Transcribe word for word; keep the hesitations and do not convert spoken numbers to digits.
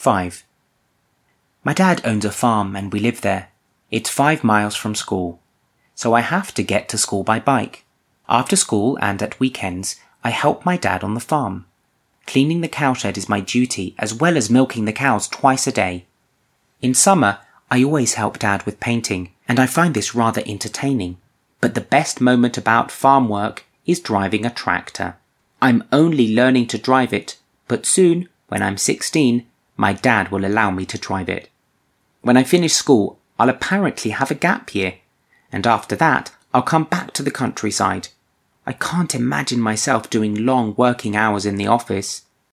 five. My dad owns a farm and we live there. It's five miles from school, so I have to get to school by bike. After school and at weekends, I help my dad on the farm. Cleaning the cowshed is my duty as well as milking the cows twice a day. In summer, I always help Dad with painting, and I find this rather entertaining. But the best moment about farm work is driving a tractor. I'm only learning to drive it, but soon, when I'm sixteen, my dad will allow me to drive it. When I finish school, I'll apparently have a gap year, and after that, I'll come back to the countryside. I can't imagine myself doing long working hours in the office.